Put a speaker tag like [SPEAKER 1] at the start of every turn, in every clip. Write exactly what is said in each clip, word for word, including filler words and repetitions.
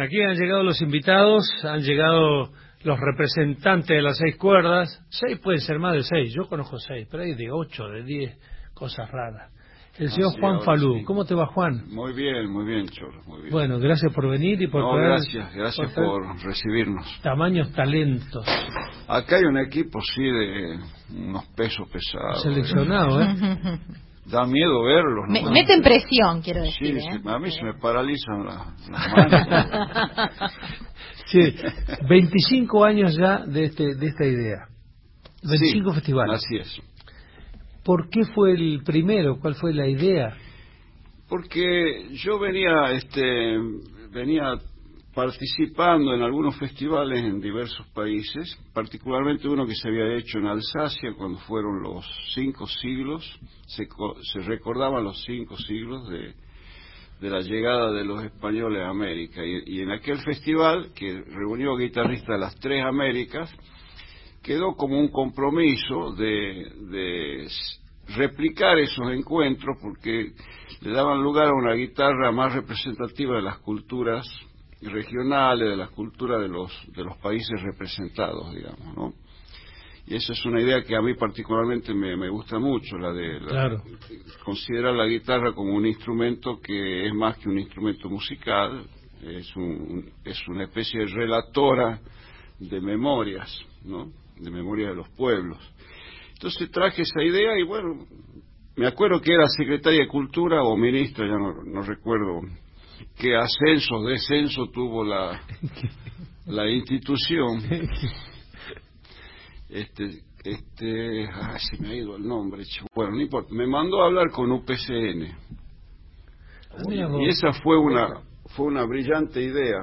[SPEAKER 1] Aquí han llegado los invitados, han llegado los representantes de las seis cuerdas. Seis pueden ser más de seis, yo conozco seis, pero hay de ocho, de diez, cosas raras. El
[SPEAKER 2] ah,
[SPEAKER 1] señor
[SPEAKER 2] sí,
[SPEAKER 1] Juan Falú,
[SPEAKER 2] sí.
[SPEAKER 1] ¿Cómo te va, Juan?
[SPEAKER 2] Muy bien, muy bien, Cholo, muy bien.
[SPEAKER 1] Bueno, gracias por venir y por
[SPEAKER 2] no,
[SPEAKER 1] traer...
[SPEAKER 2] gracias, gracias por, por recibirnos.
[SPEAKER 1] Tamaños talentos.
[SPEAKER 2] Acá hay un equipo, sí, de unos pesos pesados.
[SPEAKER 1] Seleccionado, ¿eh?
[SPEAKER 2] Da miedo verlos.
[SPEAKER 3] Me, meten presión, quiero decir.
[SPEAKER 2] Sí,
[SPEAKER 3] ¿eh?
[SPEAKER 2] sí, a mí se me paralizan las, las manos.
[SPEAKER 1] Sí, veinticinco años ya de, este, de esta idea. veinticinco
[SPEAKER 2] sí,
[SPEAKER 1] festivales.
[SPEAKER 2] Así es.
[SPEAKER 1] ¿Por qué fue el primero? ¿Cuál fue la idea?
[SPEAKER 2] Porque yo venía, este, venía participando en algunos festivales en diversos países, particularmente uno que se había hecho en Alsacia cuando fueron los cinco siglos, se, se recordaban los cinco siglos de, de la llegada de los españoles a América. Y, y en aquel festival, que reunió guitarristas de las tres Américas, quedó como un compromiso de, de replicar esos encuentros porque le daban lugar a una guitarra más representativa de las culturas regionales, de las culturas de los de los países representados, digamos, ¿no? Y esa es una idea que a mí particularmente me, me gusta mucho, la de la,
[SPEAKER 1] claro.
[SPEAKER 2] considerar la guitarra como un instrumento que es más que un instrumento musical, es un, es una especie de relatora de memorias, ¿no? De memoria de los pueblos. Entonces traje esa idea y bueno, me acuerdo que era secretaria de Cultura o ministra, ya no, no recuerdo qué ascenso, descenso tuvo la la institución. Este, este, ay, se me ha ido el nombre. Bueno, no importa. Me mandó a hablar con U P C N. Y esa fue una fue una brillante idea.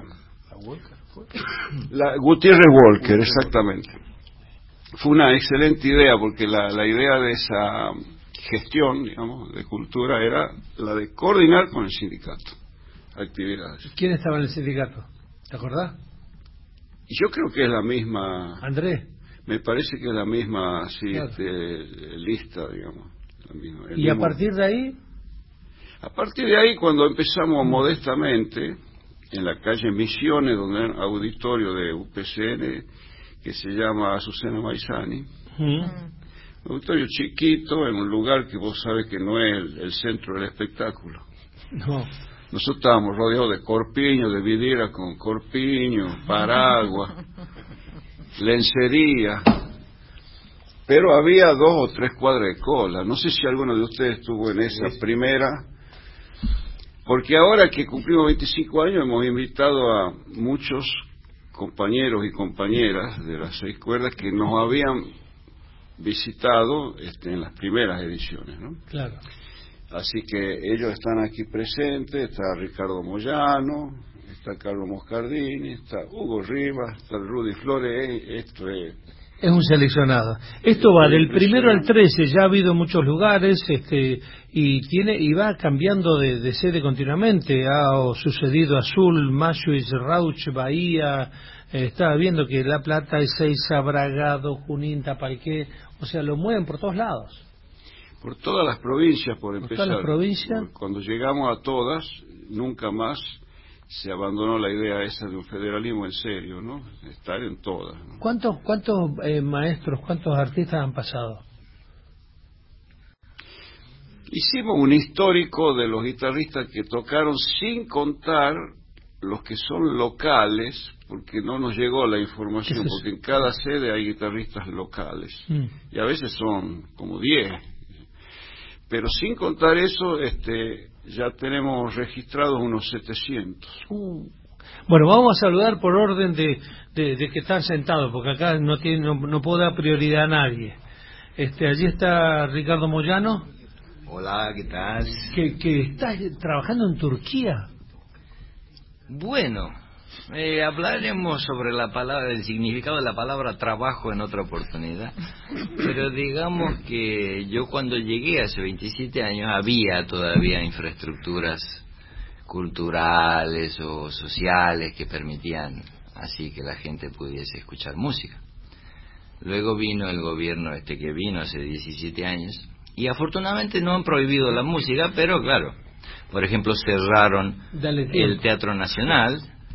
[SPEAKER 2] La Gutiérrez Walker, exactamente. Fue una excelente idea porque la, la idea de esa gestión, digamos, de cultura era la de coordinar con el sindicato actividades.
[SPEAKER 1] ¿Quién estaba en el sindicato? ¿Te acordás?
[SPEAKER 2] Yo creo que es la misma.
[SPEAKER 1] Andrés.
[SPEAKER 2] Me parece que es la misma, sí,
[SPEAKER 1] claro.
[SPEAKER 2] este, lista, digamos. La misma,
[SPEAKER 1] ¿Y
[SPEAKER 2] mismo.
[SPEAKER 1] A partir de ahí?
[SPEAKER 2] A partir de ahí, cuando empezamos mm. modestamente, en la calle Misiones, donde hay un auditorio de U P C N, que se llama Azucena Maizani, mm. un auditorio chiquito, en un lugar que vos sabés que no es el, el centro del espectáculo.
[SPEAKER 1] No.
[SPEAKER 2] Nosotros estábamos rodeados de corpiños, de vidriera con corpiños, paraguas, lencería, pero había dos o tres cuadras de cola. No sé si alguno de ustedes estuvo en esa sí. primera, porque ahora que cumplimos veinticinco años hemos invitado a muchos compañeros y compañeras de las seis cuerdas que nos habían visitado este, en las primeras ediciones, ¿no?
[SPEAKER 1] Claro.
[SPEAKER 2] Así que ellos están aquí presentes, está Ricardo Moyano, está Carlos Moscardini, está Hugo Rivas, está Rudy Flores, esto es...
[SPEAKER 1] Es un seleccionado. Esto va del primero al trece, ya ha habido muchos lugares, este, y tiene y va cambiando de, de sede continuamente. Ha sucedido Azul, Mashuis, Rauch, Bahía, eh, estaba viendo que La Plata, Ezeiza, Bragado, Junín, Tapalqué, o sea, lo mueven por todos lados.
[SPEAKER 2] Por todas las provincias, por empezar.
[SPEAKER 1] ¿Por todas las provincias?
[SPEAKER 2] Cuando llegamos a todas, nunca más se abandonó la idea esa de un federalismo en serio, ¿no? Estar en todas, ¿no?
[SPEAKER 1] ¿Cuántos, cuántos eh, maestros, cuántos artistas han pasado?
[SPEAKER 2] Hicimos un histórico de los guitarristas que tocaron sin contar los que son locales, porque no nos llegó la información, es porque en cada sede hay guitarristas locales, mm. y a veces son como diez. Pero sin contar eso, este, ya tenemos registrados unos setecientos.
[SPEAKER 1] Uh. Bueno, vamos a saludar por orden de, de, de que están sentados, porque acá no tiene, no, no puedo dar prioridad a nadie. Este, allí está Ricardo Moyano.
[SPEAKER 4] Hola, ¿qué tal?
[SPEAKER 1] Que, que está trabajando en Turquía.
[SPEAKER 4] Bueno, eh, hablaremos sobre la palabra, el significado de la palabra trabajo en otra oportunidad. Pero digamos que yo cuando llegué hace veintisiete años había todavía infraestructuras culturales o sociales que permitían así que la gente pudiese escuchar música. Luego vino el gobierno este que vino hace diecisiete años y afortunadamente no han prohibido la música, pero claro, por ejemplo cerraron el Teatro Nacional,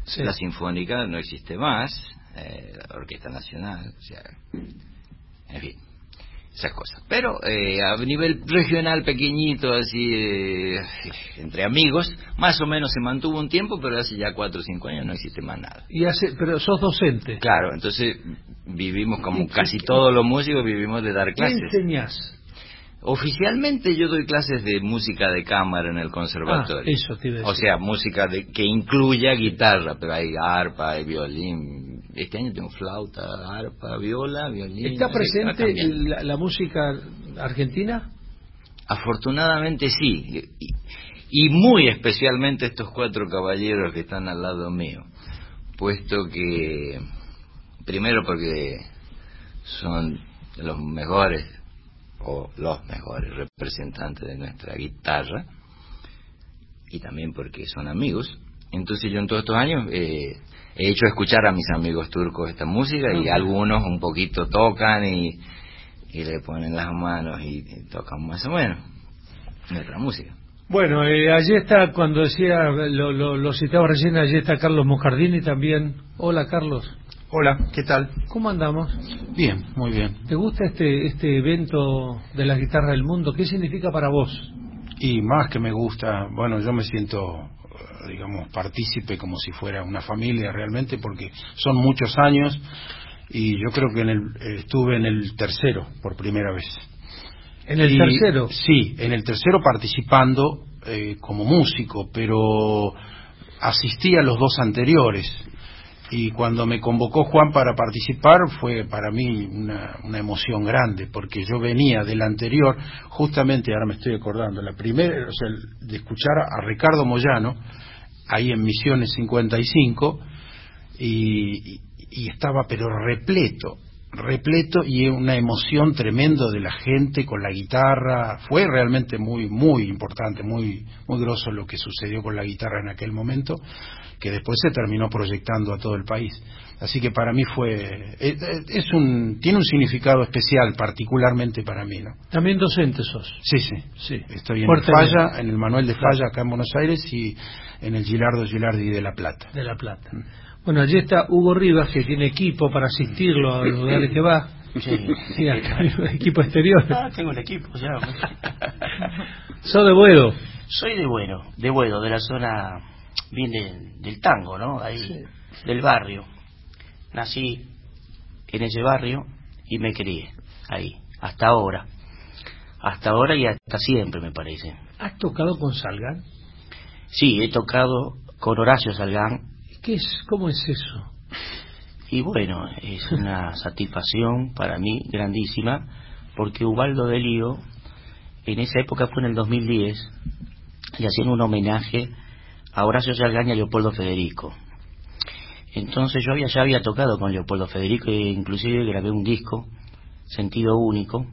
[SPEAKER 4] Sí. La Sinfónica no existe más, eh, la Orquesta Nacional, o sea, en fin, esas cosas. Pero eh, a nivel regional pequeñito, así, eh, entre amigos, más o menos se mantuvo un tiempo, pero hace ya cuatro o cinco años no existe más nada.
[SPEAKER 1] Y hace, pero sos docente.
[SPEAKER 4] Claro, entonces vivimos como casi todos los músicos, vivimos de dar clases.
[SPEAKER 1] ¿Qué enseñás?
[SPEAKER 4] Oficialmente yo doy clases de música de cámara en el conservatorio.
[SPEAKER 1] Ah, eso te iba a decir.
[SPEAKER 4] O sea, música de, que incluya guitarra, pero hay arpa, hay violín. Este año tengo flauta, arpa, viola, violín.
[SPEAKER 1] ¿Está presente la, la música argentina?
[SPEAKER 4] Afortunadamente sí. Y, y muy especialmente estos cuatro caballeros que están al lado mío. Puesto que, primero porque son los mejores o los mejores representantes de nuestra guitarra, y también porque son amigos. Entonces yo en todos estos años eh, he hecho escuchar a mis amigos turcos esta música, y uh-huh. algunos un poquito tocan y, y le ponen las manos y, y tocan más o menos nuestra música.
[SPEAKER 1] Bueno, eh, allí está, cuando decía, lo, lo, lo citaba recién, allí está Carlos Moscardini también. Hola, Carlos.
[SPEAKER 5] Hola, ¿qué tal?
[SPEAKER 1] ¿Cómo andamos?
[SPEAKER 5] Bien, muy bien.
[SPEAKER 1] ¿Te gusta este este evento de la guitarra del mundo? ¿Qué significa para vos?
[SPEAKER 5] Y más que me gusta, bueno, yo me siento, digamos, partícipe como si fuera una familia realmente, porque son muchos años y yo creo que en el, estuve en el tercero por primera vez.
[SPEAKER 1] ¿En el
[SPEAKER 5] y,
[SPEAKER 1] tercero?
[SPEAKER 5] Sí, en el tercero participando eh, como músico, pero asistí a los dos anteriores. Y cuando me convocó Juan para participar fue para mí una, una emoción grande, porque yo venía del anterior, justamente ahora me estoy acordando, la primera, o sea, de escuchar a Ricardo Moyano, ahí en Misiones cincuenta y cinco, y, y, y estaba pero repleto, repleto, y una emoción tremendo de la gente con la guitarra. Fue realmente muy, muy importante, muy, muy groso lo que sucedió con la guitarra en aquel momento, que después se terminó proyectando a todo el país. Así que para mí fue, es, es un, tiene un significado especial, particularmente para mí, ¿no?
[SPEAKER 1] También docente sos.
[SPEAKER 5] Sí, sí,
[SPEAKER 1] sí.
[SPEAKER 5] Estoy en el Falla, en el Manuel de Falla, acá en Buenos Aires, y en el Gilardo Gilardi de La Plata.
[SPEAKER 1] De La Plata. Mm. Bueno, allí está Hugo Rivas, que tiene equipo para asistirlo a los lugares que va.
[SPEAKER 6] Sí.
[SPEAKER 1] Sí, equipo exterior.
[SPEAKER 6] Ah, tengo el equipo ya.
[SPEAKER 1] ¿Sos de Boedo?
[SPEAKER 6] Soy de Boedo, de Boedo, de la zona bien de, del tango, ¿no? Ahí, sí. Del barrio. Nací en ese barrio y me crié ahí, hasta ahora. Hasta ahora y hasta siempre, me parece.
[SPEAKER 1] ¿Has tocado con Salgán?
[SPEAKER 6] Sí, he tocado con Horacio Salgán.
[SPEAKER 1] ¿Qué es? ¿Cómo es eso?
[SPEAKER 6] Y bueno, es una satisfacción para mí grandísima, porque Ubaldo de Lío, en esa época fue en el dos mil diez, le hacían un homenaje a Horacio Salgán y a Leopoldo Federico. Entonces yo había, ya había tocado con Leopoldo Federico, e inclusive grabé un disco, Sentido Único,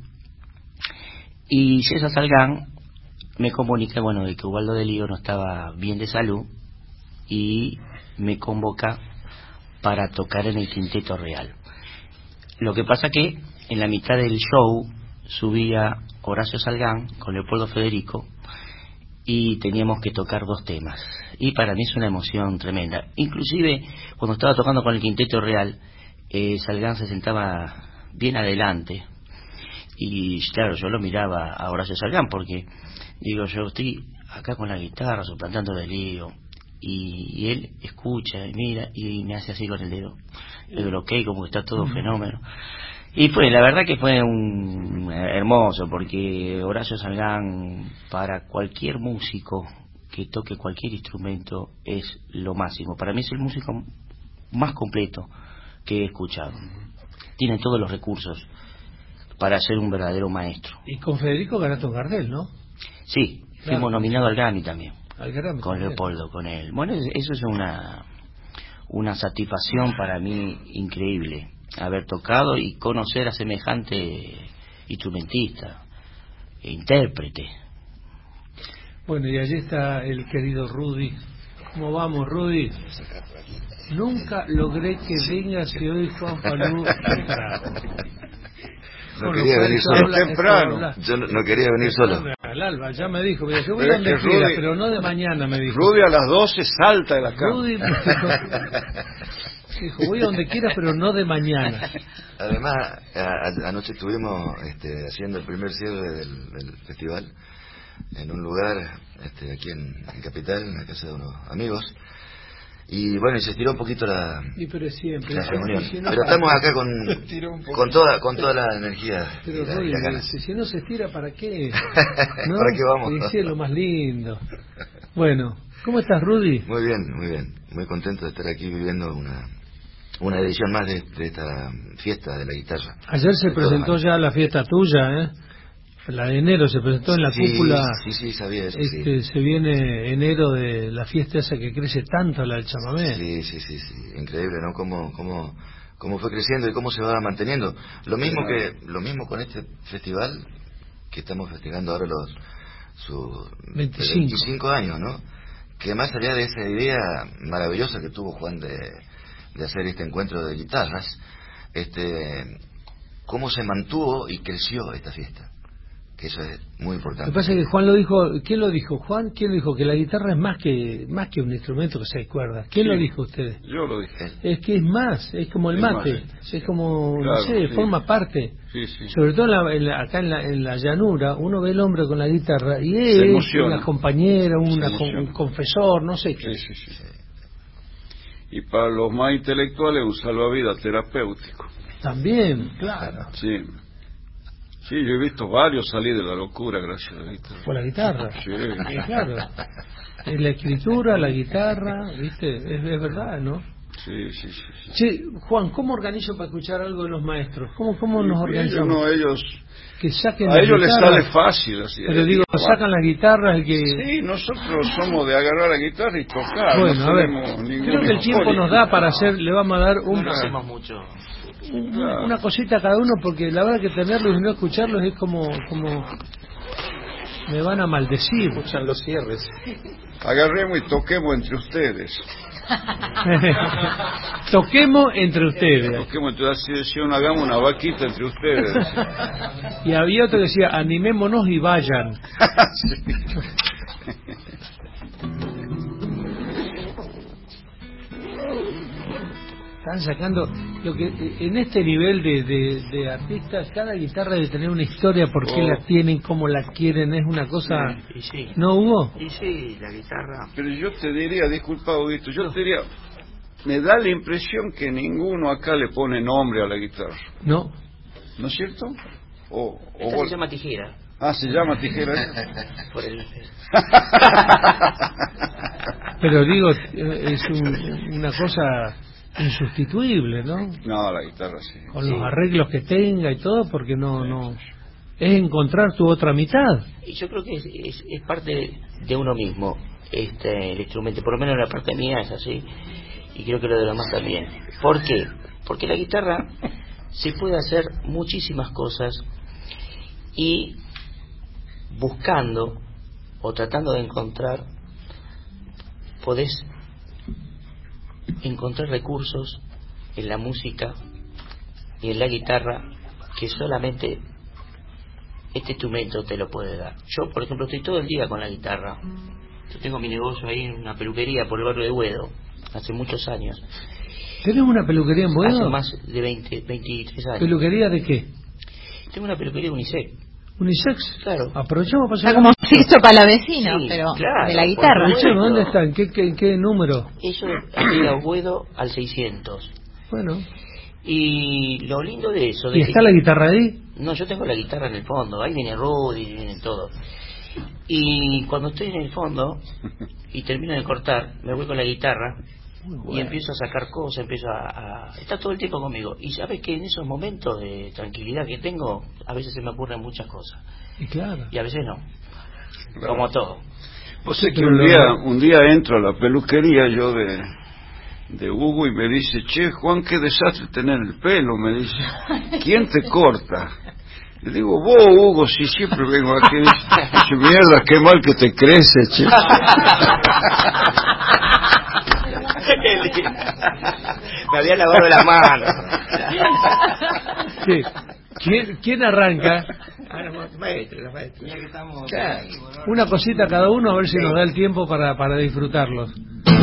[SPEAKER 6] y César Salgán me comunica, bueno, de que Ubaldo de Lío no estaba bien de salud, y me convoca para tocar en el Quinteto Real. Lo que pasa que en la mitad del show subía Horacio Salgán con Leopoldo Federico y teníamos que tocar dos temas, y para mí es una emoción tremenda. Inclusive cuando estaba tocando con el Quinteto Real, eh, Salgán se sentaba bien adelante y claro, yo lo miraba a Horacio Salgán, porque digo, yo estoy acá con la guitarra suplantando de Lío, y, y él escucha y mira y me hace así con el dedo, le digo, ok, como que está todo fenómeno. Y fue, la verdad que fue un hermoso, porque Horacio Salgán, para cualquier músico que toque cualquier instrumento, es lo máximo. Para mí es el músico más completo que he escuchado. Tiene todos los recursos para ser un verdadero maestro.
[SPEAKER 1] Y con Federico ganaste un Gardel, ¿no?
[SPEAKER 6] Sí, claro, fuimos nominados al Grammy también.
[SPEAKER 1] Al Grammy
[SPEAKER 6] con
[SPEAKER 1] también.
[SPEAKER 6] Leopoldo, con él. Bueno, eso es una una satisfacción para mí increíble, haber tocado y conocer a semejante instrumentista e intérprete.
[SPEAKER 1] Bueno, y allí está el querido Rudy. ¿Cómo vamos, Rudy? Nunca logré que vengas y hoy Juan Falú te trajo.
[SPEAKER 7] No quería venir solo.
[SPEAKER 2] Temprano.
[SPEAKER 7] Yo no, no quería venir solo.
[SPEAKER 1] Al alba, ya me dijo, yo voy
[SPEAKER 2] Pero
[SPEAKER 1] a donde
[SPEAKER 2] es que
[SPEAKER 1] quiera,
[SPEAKER 2] Rudy-
[SPEAKER 1] pero no de mañana, me dijo.
[SPEAKER 2] Rudy a las doce salta de la cama.
[SPEAKER 1] Rudy me dijo, dijo, voy a donde quiera, pero no de mañana.
[SPEAKER 7] Además, a- a- anoche estuvimos este, haciendo el primer cierre del, del festival en un lugar este, aquí en, en Capital, en la casa de unos amigos. Y bueno, y se estiró un poquito la,
[SPEAKER 1] Y pero siempre.
[SPEAKER 7] la reunión.
[SPEAKER 1] Si no,
[SPEAKER 7] Pero estamos acá con,
[SPEAKER 2] poquito.
[SPEAKER 7] con toda con toda la energía y
[SPEAKER 1] Pero
[SPEAKER 7] la, y
[SPEAKER 1] Rudy,
[SPEAKER 7] las ganas.
[SPEAKER 1] si, si no se estira, ¿para qué? ¿No?
[SPEAKER 7] ¿Para qué vamos?
[SPEAKER 1] Y sí, es lo más lindo. Bueno, ¿cómo estás, Rudy?
[SPEAKER 7] Muy bien, muy bien. Muy contento de estar aquí viviendo una una edición más de, de esta fiesta de la guitarra.
[SPEAKER 1] Ayer se
[SPEAKER 7] De
[SPEAKER 1] presentó
[SPEAKER 7] todas
[SPEAKER 1] ya la fiesta tuya, ¿eh? La de enero se presentó en la
[SPEAKER 7] Sí,
[SPEAKER 1] cúpula.
[SPEAKER 7] sí, sí, sabía eso,
[SPEAKER 1] Este,
[SPEAKER 7] sí.
[SPEAKER 1] Se viene enero de la fiesta esa que crece tanto, la del chamamé.
[SPEAKER 7] Sí, sí, sí, sí. Increíble, ¿no? Cómo, cómo, cómo fue creciendo y cómo se va manteniendo. Lo mismo que, lo mismo con este festival que estamos festejando ahora los sus
[SPEAKER 1] veinticinco.
[SPEAKER 7] veinticinco años, ¿no? Que más allá de esa idea maravillosa que tuvo Juan de, de hacer este encuentro de guitarras, este, cómo se mantuvo y creció esta fiesta. Que eso es muy
[SPEAKER 1] Lo
[SPEAKER 7] importante.
[SPEAKER 1] que pasa es que Juan lo dijo, ¿quién lo dijo? Juan, ¿quién lo dijo? Que la guitarra es más que más que un instrumento que seis cuerdas. ¿Quién
[SPEAKER 2] Sí.
[SPEAKER 1] lo dijo usted?
[SPEAKER 2] Yo lo dije.
[SPEAKER 1] Es que es más, es como el
[SPEAKER 2] Es
[SPEAKER 1] mate,
[SPEAKER 2] más.
[SPEAKER 1] es como,
[SPEAKER 2] Claro,
[SPEAKER 1] no sé,
[SPEAKER 2] sí.
[SPEAKER 1] forma parte.
[SPEAKER 2] Sí, sí.
[SPEAKER 1] Sobre todo en la- en la- acá en la, en la llanura, uno ve el hombre con la guitarra y
[SPEAKER 2] Se
[SPEAKER 1] es
[SPEAKER 2] emociona.
[SPEAKER 1] una compañera,
[SPEAKER 2] Se
[SPEAKER 1] una,
[SPEAKER 2] emociona.
[SPEAKER 1] un confesor, no sé qué.
[SPEAKER 2] Sí, sí, sí. Y para los más intelectuales, un salvavidas terapéutico.
[SPEAKER 1] También, claro,
[SPEAKER 2] Sí. Sí, yo he visto varios salir de la locura gracias a la guitarra.
[SPEAKER 1] por la guitarra.
[SPEAKER 2] Sí.
[SPEAKER 1] Sí, claro. Es la escritura, la guitarra, ¿viste? Es, es verdad, ¿no?
[SPEAKER 2] Sí, sí, sí. sí.
[SPEAKER 1] Che, Juan, ¿cómo organizo para escuchar algo de los maestros? ¿Cómo, cómo nos
[SPEAKER 2] Y ellos
[SPEAKER 1] organizamos?
[SPEAKER 2] no, ellos,
[SPEAKER 1] Que saquen
[SPEAKER 2] a
[SPEAKER 1] las
[SPEAKER 2] ellos les
[SPEAKER 1] guitarras.
[SPEAKER 2] sale fácil así.
[SPEAKER 1] Pero digo, sacan las guitarras, el que...
[SPEAKER 2] Sí, nosotros somos de agarrar la guitarra y tocar.
[SPEAKER 1] Bueno,
[SPEAKER 2] no
[SPEAKER 1] a ver,
[SPEAKER 2] tenemos ningún
[SPEAKER 1] creo que el tiempo
[SPEAKER 2] monopolio.
[SPEAKER 1] nos da para hacer, le vamos a dar un,
[SPEAKER 6] No lo hacemos mucho.
[SPEAKER 1] un-
[SPEAKER 2] Claro.
[SPEAKER 1] una cosita a cada uno, porque la verdad que tenerlos y no escucharlos es como, como me van a maldecir.
[SPEAKER 5] Escuchan los cierres.
[SPEAKER 2] Agarremos y toquemos entre ustedes.
[SPEAKER 1] Toquemos entre ustedes.
[SPEAKER 2] Toquemos entre así decían, hagamos una vaquita entre ustedes.
[SPEAKER 1] Y había otro que decía, animémonos y vayan.
[SPEAKER 2] Sí.
[SPEAKER 1] Están sacando lo que en este nivel de, de, de artistas, cada guitarra debe tener una historia, por qué
[SPEAKER 2] Oh.
[SPEAKER 1] la tienen, cómo la quieren, es una cosa.
[SPEAKER 6] Y sí.
[SPEAKER 1] ¿No, Hugo?
[SPEAKER 6] Y sí, la guitarra.
[SPEAKER 2] Pero yo te diría, disculpa, Huguito, yo te diría, me da la impresión que ninguno acá le pone nombre a la guitarra.
[SPEAKER 1] No.
[SPEAKER 2] ¿No es cierto? O, o
[SPEAKER 6] Esta
[SPEAKER 2] vos-
[SPEAKER 6] se llama tijera.
[SPEAKER 2] Ah, se llama tijera.
[SPEAKER 6] Por el...
[SPEAKER 1] Pero digo, eh, es un- una cosa insustituible, ¿no?
[SPEAKER 2] No, la guitarra sí.
[SPEAKER 1] Con
[SPEAKER 6] Sí.
[SPEAKER 1] los arreglos que tenga y todo, porque no, no. Es encontrar tu otra mitad.
[SPEAKER 6] Y yo creo que es, es, es parte de uno mismo, este el instrumento, por lo menos la parte mía es así, y creo que lo de los demás también. ¿Por qué? Porque la guitarra se puede hacer muchísimas cosas y buscando o tratando de encontrar, podés encontrar recursos en la música y en la guitarra que solamente este instrumento te lo puede dar. Yo, por ejemplo, estoy todo el día con la guitarra. Yo tengo mi negocio ahí en una peluquería por el barrio de Buedo, hace muchos años.
[SPEAKER 1] ¿Tenés una peluquería en
[SPEAKER 6] Hace
[SPEAKER 1] Buenos?
[SPEAKER 6] más de veinte, veintitrés años.
[SPEAKER 1] ¿Peluquería de qué?
[SPEAKER 6] Tengo una peluquería unisex.
[SPEAKER 1] ¿Unisex?
[SPEAKER 6] Claro.
[SPEAKER 1] Aprovechamos para
[SPEAKER 3] Está
[SPEAKER 1] hacer...
[SPEAKER 3] como Sisto Palavecino,
[SPEAKER 6] Sí,
[SPEAKER 3] pero
[SPEAKER 6] claro,
[SPEAKER 3] de la
[SPEAKER 6] por
[SPEAKER 3] guitarra.
[SPEAKER 1] Aprovechemos, ¿dónde está? ¿En qué, qué, en qué número?
[SPEAKER 6] Eso, Avenida Buedo al seiscientos.
[SPEAKER 1] Bueno.
[SPEAKER 6] Y lo lindo de eso... De
[SPEAKER 1] ¿Y
[SPEAKER 6] que-
[SPEAKER 1] está la guitarra ahí?
[SPEAKER 6] No, yo tengo la guitarra en el fondo. Ahí viene Rudy, viene todo. Y cuando estoy en el fondo y termino de cortar, me voy con la guitarra y empiezo a sacar cosas, empiezo a, a... Está todo el tiempo conmigo. Y sabes que en esos momentos de tranquilidad que tengo, a veces se me ocurren muchas cosas.
[SPEAKER 1] Y claro.
[SPEAKER 6] Y a veces no.
[SPEAKER 2] Claro.
[SPEAKER 6] Como todo.
[SPEAKER 2] Vos sé que
[SPEAKER 1] Pero
[SPEAKER 2] un
[SPEAKER 1] lo-
[SPEAKER 2] día, un día entro a la peluquería yo de, de Hugo y me dice, che, Juan, qué desastre tener el pelo, me dice. ¿Quién te corta? Le digo, vos, Hugo, si siempre vengo aquí. Dice, mierda, qué mal que te crece, che.
[SPEAKER 6] Me había lavado las manos.
[SPEAKER 1] Sí. ¿Quién, quién arranca?
[SPEAKER 4] maestro, maestro. Ya que estamos
[SPEAKER 1] claro. Una cosita cada uno, a ver si nos da el tiempo para, para disfrutarlos.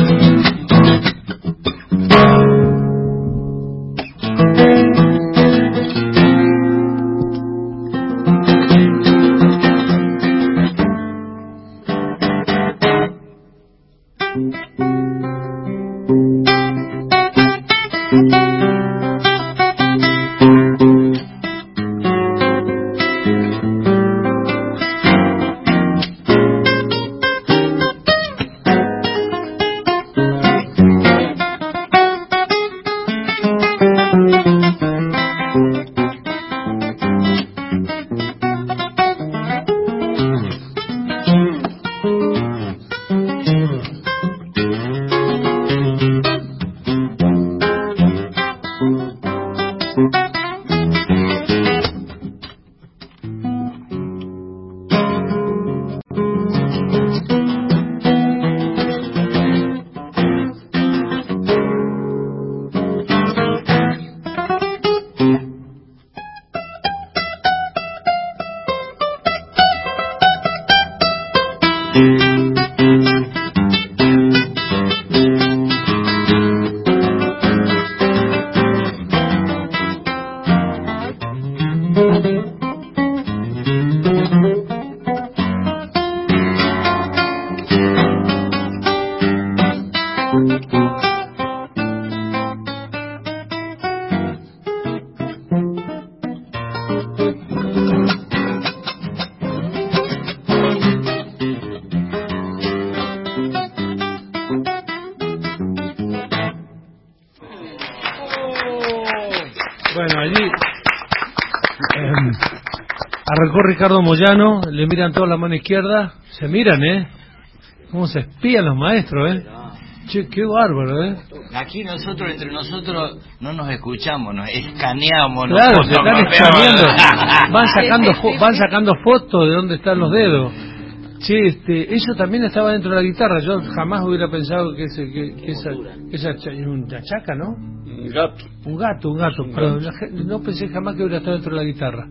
[SPEAKER 1] Bueno, allí eh, arrancó Ricardo Moyano, le miran toda la mano izquierda, se miran, ¿eh? ¿Cómo se espían los maestros, eh? Che, qué bárbaro, ¿eh?
[SPEAKER 4] Aquí nosotros, entre nosotros, no nos escuchamos, nos escaneamos.
[SPEAKER 1] Claro,
[SPEAKER 4] nos
[SPEAKER 1] se están escaneando, van sacando, fo- van sacando fotos de dónde están los dedos. Che, este, eso también estaba dentro de la guitarra, yo jamás hubiera pensado que, ese, que, que esa, que esa cha- una chaca, ¿no?
[SPEAKER 2] Un gato.
[SPEAKER 1] Un gato, un gato,
[SPEAKER 2] Un
[SPEAKER 1] pero
[SPEAKER 2] gato.
[SPEAKER 1] la gen- no pensé jamás que hubiera estado dentro de la guitarra.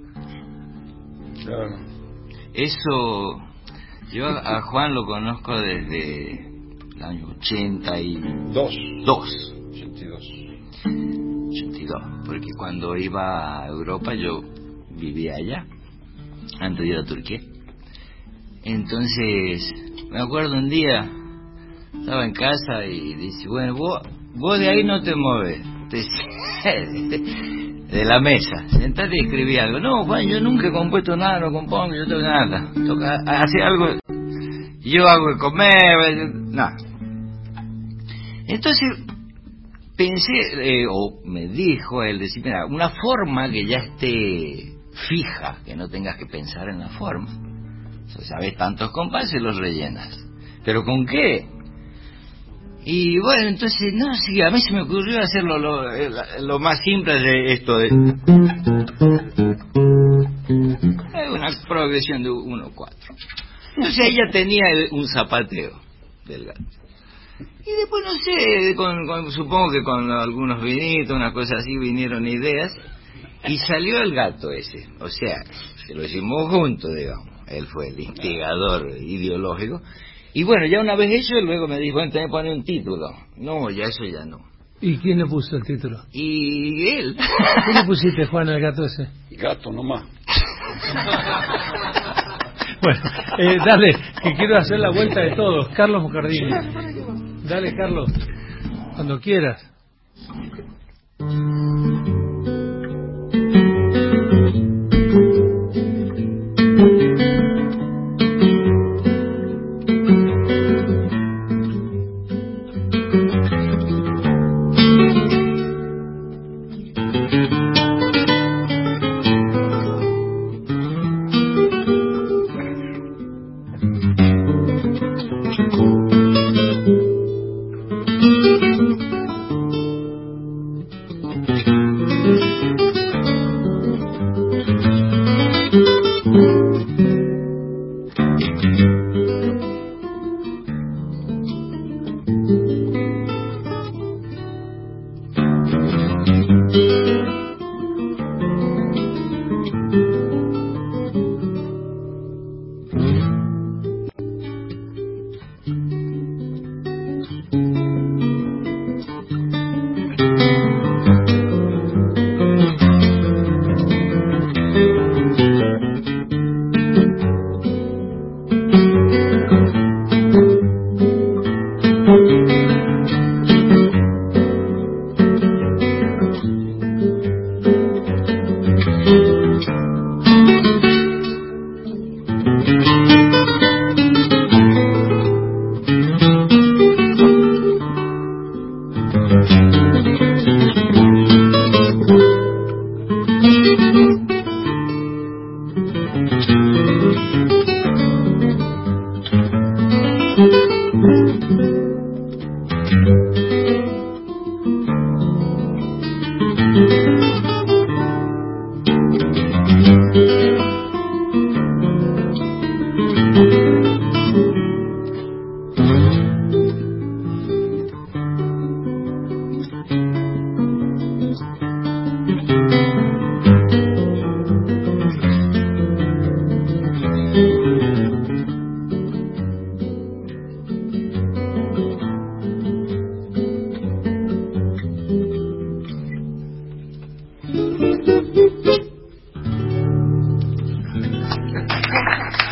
[SPEAKER 2] Claro.
[SPEAKER 4] Eso, yo a Juan lo conozco desde el año ochenta y
[SPEAKER 2] Dos.
[SPEAKER 4] dos.
[SPEAKER 2] ochenta y dos.
[SPEAKER 4] ochenta y dos, porque cuando iba a Europa yo vivía allá, antes de ir a Turquía. Entonces, me acuerdo un día, estaba en casa y dice, bueno, vos, vos de ahí no te mueves, te, de la mesa, sentate y escribí algo. No, Juan, yo nunca he compuesto nada, no compongo, yo tengo nada. Toca, hace algo, yo hago de comer, nada. Entonces, pensé, eh, o me dijo él, decir, mira, una forma que ya esté fija, que no tengas que pensar en la forma. O sea, sabes tantos compases, los rellenas. ¿Pero con qué? Y bueno, entonces, no, sí, a mí se me ocurrió hacerlo lo, lo más simple de esto de... Es una progresión de uno cuatro. Entonces ella tenía un zapateo del gato. Y después, no sé, con, con, supongo que con algunos vinitos, una cosa así, vinieron ideas, y salió el gato ese. O sea, se lo hicimos juntos, digamos. Él fue el instigador ideológico. Y bueno, ya una vez hecho, luego me dijo, bueno, tenés que poner un título. No, ya eso ya no.
[SPEAKER 1] ¿Y quién le puso el título?
[SPEAKER 4] Y él.
[SPEAKER 1] ¿Qué le pusiste, Juan, al gato ese?
[SPEAKER 2] Gato nomás.
[SPEAKER 1] Bueno, eh, dale, que quiero hacer la vuelta de todos. Carlos Mocardini. Dale, Carlos, cuando quieras.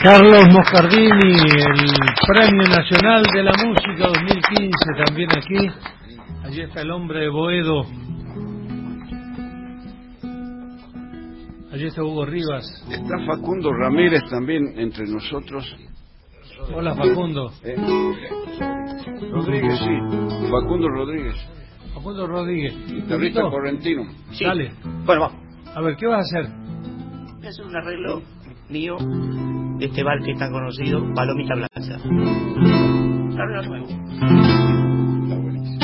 [SPEAKER 1] Carlos Moscardini, el Premio Nacional de la Música dos mil quince, también aquí. Allí está el hombre de Boedo. Allí está Hugo Rivas.
[SPEAKER 2] Está Facundo Ramírez también entre nosotros.
[SPEAKER 1] Hola, Facundo.
[SPEAKER 2] Eh, Rodríguez, sí. Facundo Rodríguez.
[SPEAKER 1] Facundo Rodríguez.
[SPEAKER 2] Guitarrista correntino.
[SPEAKER 1] Sí. Dale.
[SPEAKER 6] Bueno, vamos.
[SPEAKER 1] A ver, ¿qué vas a hacer?
[SPEAKER 6] Voy a hacer un arreglo mío de este bar que es tan conocido, Palomita Blanca. Arreglo nuevo.
[SPEAKER 2] Está buenísimo.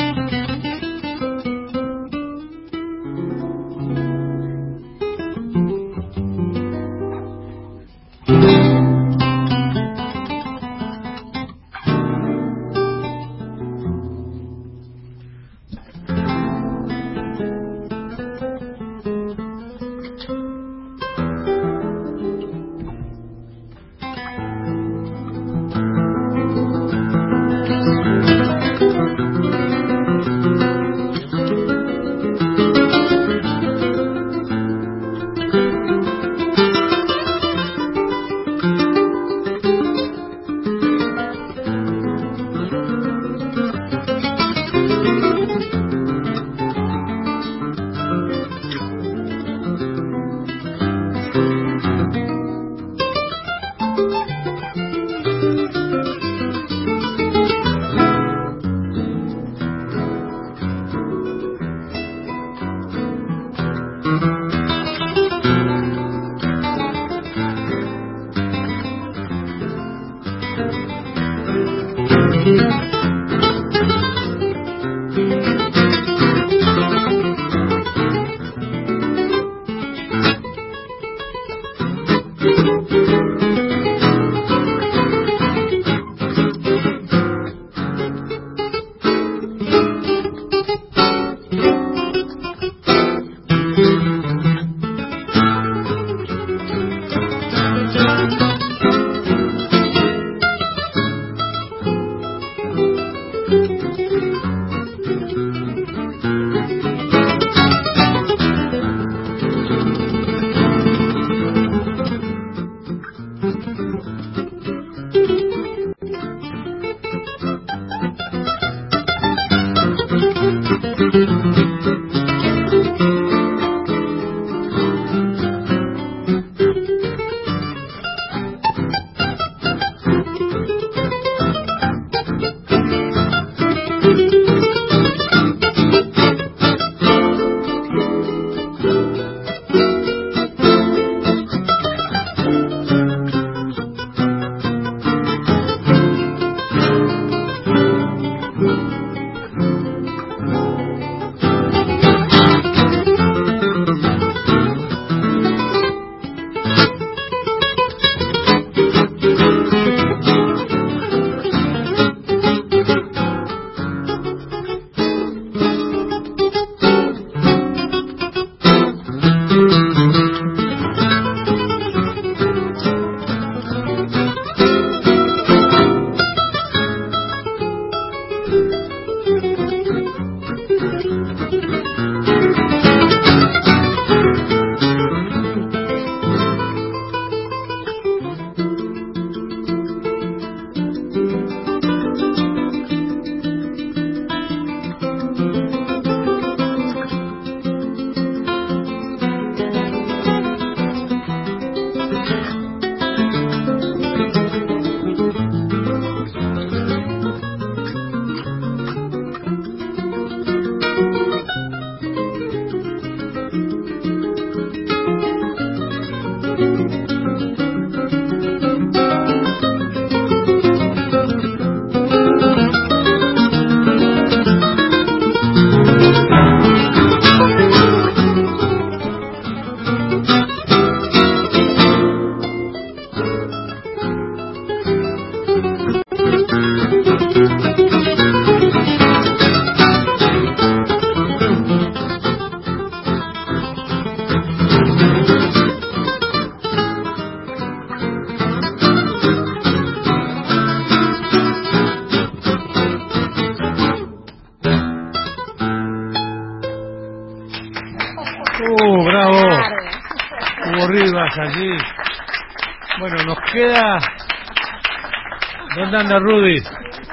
[SPEAKER 1] Uh, bravo. Hugo Rivas allí. Bueno, nos queda... ¿Dónde anda Rudy?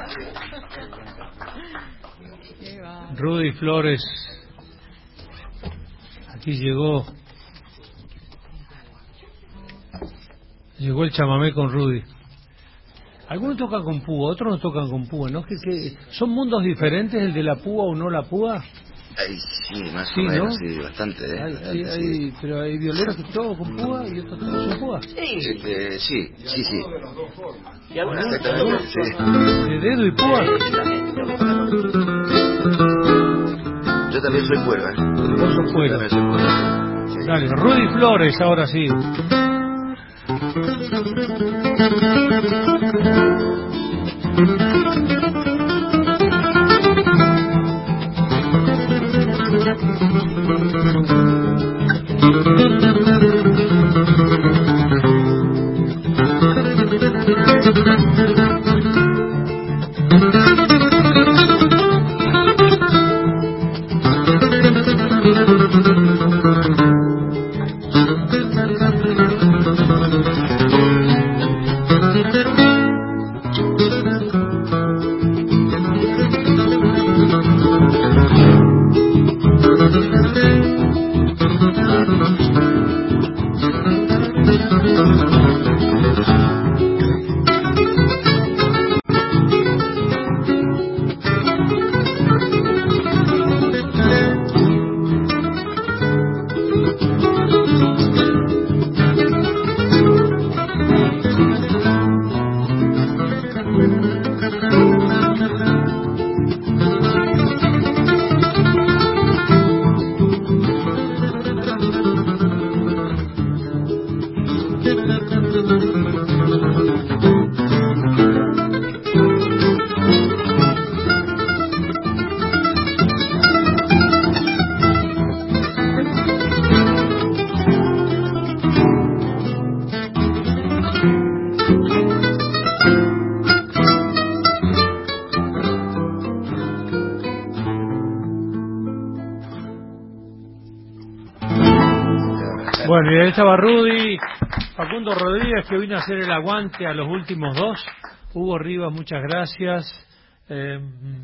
[SPEAKER 1] Rudy Flores. Aquí llegó. Llegó el chamamé con Rudy. Algunos tocan con púa, otros no tocan con púa, ¿no? ¿Qué, qué? ¿Son mundos diferentes el de la púa o no la púa?
[SPEAKER 7] Ay, sí, más
[SPEAKER 1] Sí,
[SPEAKER 7] o menos,
[SPEAKER 1] ¿no?
[SPEAKER 7] sí, bastante, ¿eh?
[SPEAKER 1] Hay,
[SPEAKER 7] Bastante,
[SPEAKER 1] hay,
[SPEAKER 7] sí.
[SPEAKER 1] hay, pero hay violeros que tocan con púa y otros tocan sin púa.
[SPEAKER 7] Este, sí, sí, sí.
[SPEAKER 6] Y algunos
[SPEAKER 7] Exactamente, sí.
[SPEAKER 1] ¿De dedo y púa?
[SPEAKER 7] Yo también soy cuerda.
[SPEAKER 1] Vos sos cuerda.
[SPEAKER 7] Yo también soy cuerda. Sí.
[SPEAKER 1] Dale, Rudy Flores, ahora sí. Bueno, y ahí estaba Rudy, Facundo Rodríguez, que vino a hacer el aguante a los últimos dos. Hugo Rivas, muchas gracias. Eh,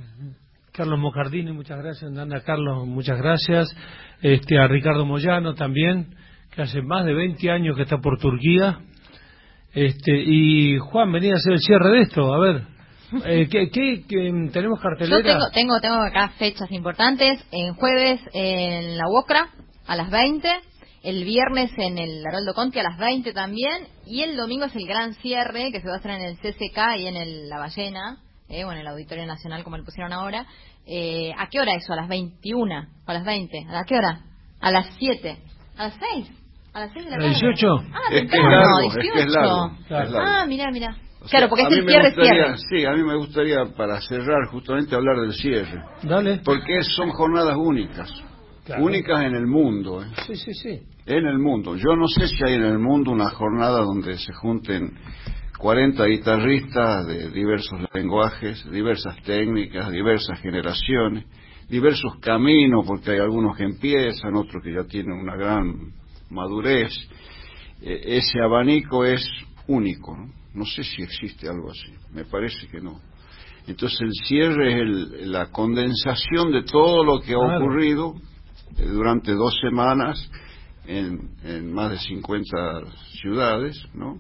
[SPEAKER 1] Carlos Moscardini, muchas gracias. Anda Carlos, muchas gracias. Este, a Ricardo Moyano también, que hace más de veinte años que está por Turquía. Este, y Juan, venía a hacer el cierre de esto, a ver. Eh, ¿qué, qué, qué, tenemos cartelera?
[SPEAKER 3] Yo tengo, tengo, tengo acá fechas importantes. En jueves en la UOCRA a las veinte. El viernes en el Haroldo Conti a las veinte también. Y el domingo es el gran cierre que se va a hacer en el C C K y en el La Ballena, eh, o en el Auditorio Nacional como le pusieron ahora. Eh, ¿A qué hora eso? ¿A las veintiuna? ¿A las veinte? ¿A qué hora? ¿A las siete? ¿A las seis? ¿A las seis de la tarde?
[SPEAKER 1] ¿A las dieciocho?
[SPEAKER 3] Ah,
[SPEAKER 2] Es que es
[SPEAKER 3] temprano,
[SPEAKER 2] largo,
[SPEAKER 3] dieciocho.
[SPEAKER 2] es que es largo,
[SPEAKER 1] Claro.
[SPEAKER 2] es largo.
[SPEAKER 3] Ah, mirá, mirá.
[SPEAKER 2] O sea,
[SPEAKER 3] Claro, porque
[SPEAKER 2] a
[SPEAKER 3] es
[SPEAKER 2] mí
[SPEAKER 3] el
[SPEAKER 2] me
[SPEAKER 3] cierre,
[SPEAKER 2] gustaría-
[SPEAKER 3] cierre.
[SPEAKER 2] Sí, a mí me gustaría, para cerrar, justamente hablar del cierre.
[SPEAKER 1] Dale.
[SPEAKER 2] Porque son jornadas únicas.
[SPEAKER 1] Claro.
[SPEAKER 2] Únicas en el mundo. ¿eh?
[SPEAKER 1] Sí, sí, sí.
[SPEAKER 2] En el mundo. Yo no sé si hay en el mundo una jornada donde se junten cuarenta guitarristas de diversos lenguajes, diversas técnicas, diversas generaciones, diversos caminos, porque hay algunos que empiezan, otros que ya tienen una gran madurez. Eh, ese abanico es único, ¿no? No sé si existe algo así, me parece que no. Entonces el cierre es el, la condensación de todo lo que ha
[SPEAKER 1] Claro.
[SPEAKER 2] ocurrido eh, durante dos semanas en, en más de cincuenta ciudades, ¿no?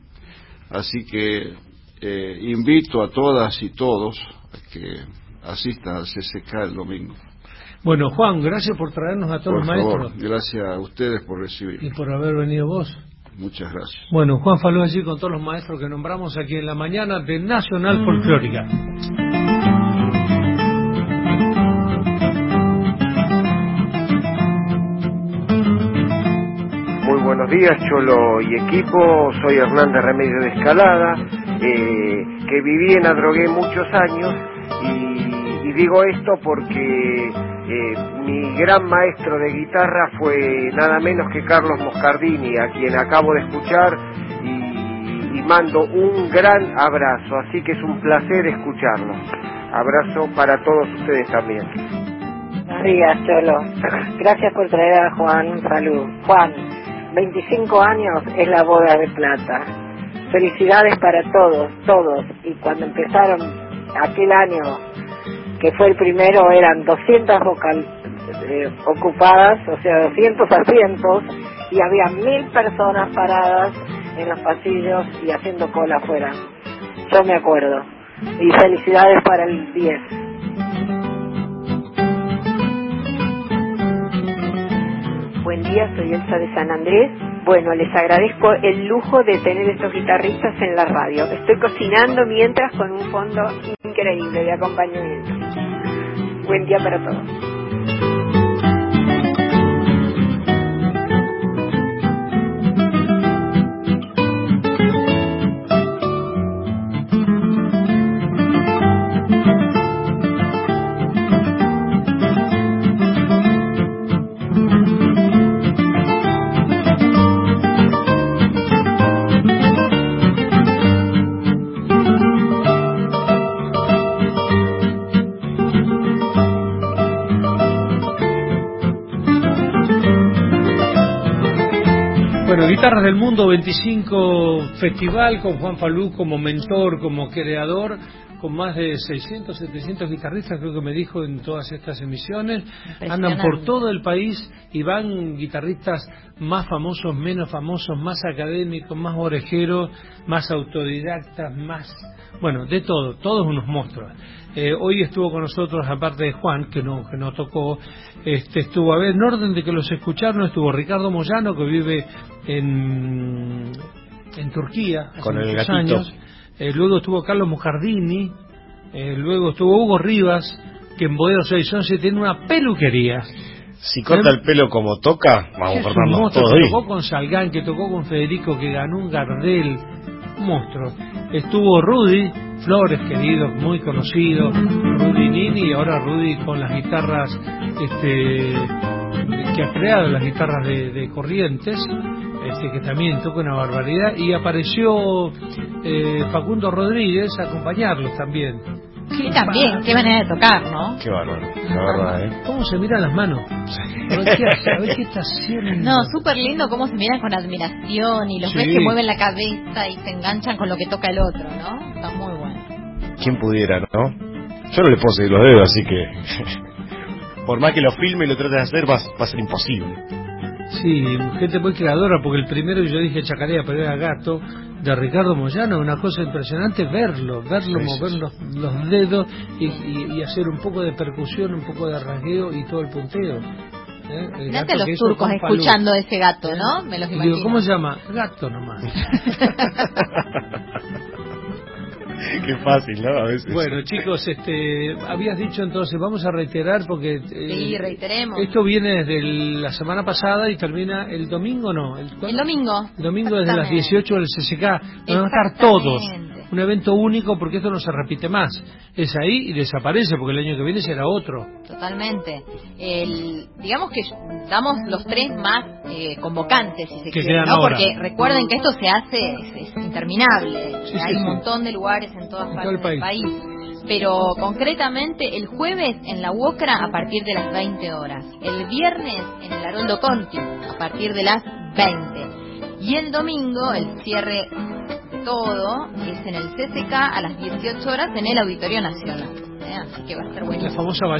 [SPEAKER 2] Así que eh, invito a todas y todos a que asistan al C C K el domingo.
[SPEAKER 1] Bueno, Juan, gracias por traernos a todos
[SPEAKER 2] Por
[SPEAKER 1] los
[SPEAKER 2] favor,
[SPEAKER 1] maestros
[SPEAKER 2] gracias a ustedes por recibirme.
[SPEAKER 1] y por haber venido vos.
[SPEAKER 2] Muchas gracias.
[SPEAKER 1] Bueno, Juan Falú allí con todos los maestros que nombramos aquí en la mañana de Nacional Folclórica.
[SPEAKER 8] Muy buenos días, Cholo y equipo. Soy Hernández Remedio de Escalada, eh, que viví en Adrogué muchos años y, y digo esto porque eh, mi gran maestro de guitarra fue nada menos que Carlos Moscardini, a quien acabo de escuchar y, y mando un gran abrazo, así que es un placer escucharlo. Abrazo para todos ustedes también.
[SPEAKER 9] Buenos días, Cholo. Gracias por traer a Juan Falú. Juan, veinticinco años es la boda de plata. felicidades para todos, todos. Y cuando empezaron aquel año, que fue el primero, eran doscientas vocal, eh, ocupadas, o sea, doscientos asientos, y había mil personas paradas en los pasillos y haciendo cola afuera. Yo me acuerdo. Y felicidades para el diez.
[SPEAKER 10] Buen día, soy Elsa de San Andrés. Bueno, les agradezco el lujo de tener estos guitarristas en la radio. Estoy cocinando mientras con un fondo increíble de acompañamiento. Buen día para todos.
[SPEAKER 1] Bueno, Guitarras del Mundo veinticinco Festival con Juan Falú como mentor, como creador, con más de seiscientos, setecientos guitarristas, creo que me dijo, en todas estas emisiones. Andan por todo el país y van guitarristas más famosos, menos famosos, más académicos, más orejeros, más autodidactas, más... Bueno, de todo, todos unos monstruos. Eh, hoy estuvo con nosotros, aparte de Juan, que no que no tocó, este estuvo, a ver, en orden de que los escucharon, estuvo Ricardo Moyano, que vive en, en Turquía, hace
[SPEAKER 11] con el
[SPEAKER 1] muchos
[SPEAKER 11] gatito.
[SPEAKER 1] años. Eh, luego estuvo Carlos Mujardini, eh, luego estuvo Hugo Rivas, que en Boedo seis once tiene una peluquería.
[SPEAKER 11] Si corta el pelo como toca, vamos,
[SPEAKER 1] Es un
[SPEAKER 11] Fernando,
[SPEAKER 1] monstruo,
[SPEAKER 11] todo
[SPEAKER 1] que
[SPEAKER 11] bien.
[SPEAKER 1] tocó con Salgán, que tocó con Federico, que ganó un Gardel, un monstruo. Estuvo Rudy Flores, querido, muy conocido, Rudy Nini, y ahora Rudy con las guitarras este, que ha creado, las guitarras de, de Corrientes, este, que también toca una barbaridad, y apareció eh, Facundo Rodríguez a acompañarlos también.
[SPEAKER 3] Sí, también, qué manera de tocar, ¿no?
[SPEAKER 11] Qué bárbaro, la verdad, ¿eh?
[SPEAKER 1] ¿Cómo se miran las manos? A ver qué, a ver qué está haciendo.
[SPEAKER 3] No, súper lindo cómo se miran con admiración y los
[SPEAKER 11] Sí.
[SPEAKER 3] ves que mueven la cabeza y se enganchan con lo que toca el otro, ¿no? Está muy bueno.
[SPEAKER 11] ¿Quién pudiera, no? Yo no le puedo seguir los dedos, así que... Por más que lo filme y lo trate de hacer, va, va a ser imposible.
[SPEAKER 1] Sí, gente muy creadora, porque el primero yo dije Chacarea, pero era Gato, de Ricardo Moyano, una cosa impresionante verlo, verlo
[SPEAKER 11] Sí,
[SPEAKER 1] mover
[SPEAKER 11] sí, sí.
[SPEAKER 1] Los, los dedos y, y, y hacer un poco de percusión, un poco de rasgueo y todo el punteo. ¿Eh? El
[SPEAKER 3] Imagínate
[SPEAKER 1] gato
[SPEAKER 3] a los
[SPEAKER 1] que hizo
[SPEAKER 3] turcos
[SPEAKER 1] Juan Falú.
[SPEAKER 3] escuchando a ese gato,
[SPEAKER 1] ¿Eh?
[SPEAKER 3] ¿no? Me los
[SPEAKER 1] Y
[SPEAKER 3] imagino.
[SPEAKER 1] digo, ¿cómo se llama? Gato nomás.
[SPEAKER 11] Qué fácil, ¿no? A veces.
[SPEAKER 1] Bueno, chicos, este, habías dicho entonces, vamos a reiterar porque... eh,
[SPEAKER 3] Sí, reiteremos.
[SPEAKER 1] Esto viene desde el- la semana pasada y termina el domingo, ¿no? ¿El,
[SPEAKER 3] El domingo.
[SPEAKER 1] El domingo desde las
[SPEAKER 3] Exactamente.
[SPEAKER 1] dieciocho del C C K. Van a estar todos.
[SPEAKER 3] Exactamente.
[SPEAKER 1] Un evento único porque esto no se repite más. Es ahí y desaparece porque el año que viene será otro.
[SPEAKER 3] Totalmente. El, digamos que damos los tres más eh, convocantes, si se
[SPEAKER 1] Que
[SPEAKER 3] quiere,
[SPEAKER 1] quedan
[SPEAKER 3] ¿no?
[SPEAKER 1] ahora.
[SPEAKER 3] Porque recuerden que esto se hace, es, es interminable.
[SPEAKER 1] Sí,
[SPEAKER 3] Hay
[SPEAKER 1] sí,
[SPEAKER 3] un
[SPEAKER 1] sí.
[SPEAKER 3] montón de lugares en todas
[SPEAKER 1] En
[SPEAKER 3] partes
[SPEAKER 1] todo el
[SPEAKER 3] del
[SPEAKER 1] país.
[SPEAKER 3] país. Pero concretamente el jueves en la UOCRA a partir de las veinte horas. El viernes en el Haroldo Conti a partir de las veinte. Y el domingo el cierre de todo es en el C C K a las dieciocho horas en el Auditorio Nacional. ¿eh? Así que va a ser buenísimo.
[SPEAKER 1] La famosa